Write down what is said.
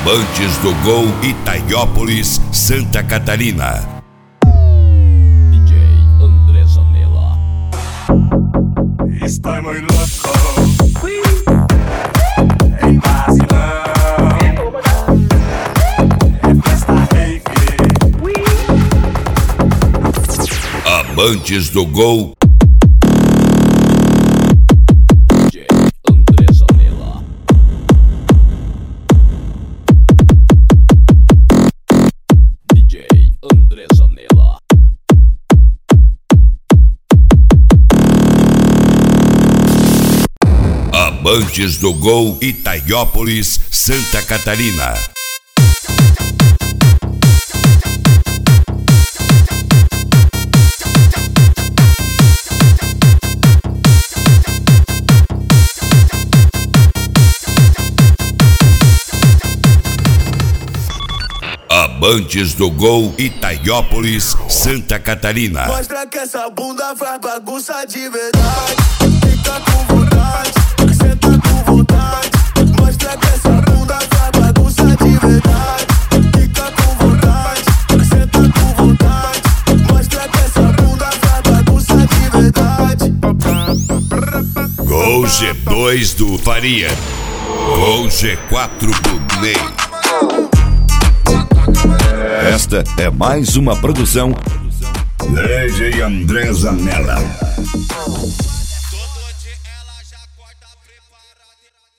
Amantes do Gol, Itaiópolis, Santa Catarina. DJ André Zanella. Estou muito louco em Brasilão. É festa rave. Amantes do Gol. DJ André Zanella. DJ André Zanella. Amantes do Gol, Itaiópolis, Santa Catarina. Amantes do Gol, Itaiópolis, Santa Catarina. Mostra que essa bunda faz bagunça de verdade. Fica com vontade, senta com vontade. Mostra que essa bunda faz bagunça de verdade. Fica com vontade, senta com vontade. Mostra que essa bunda faz bagunça de verdade. Gol G2 do Faria. Gol G4 do Ney. Esta é mais uma produção DJ André Zanella.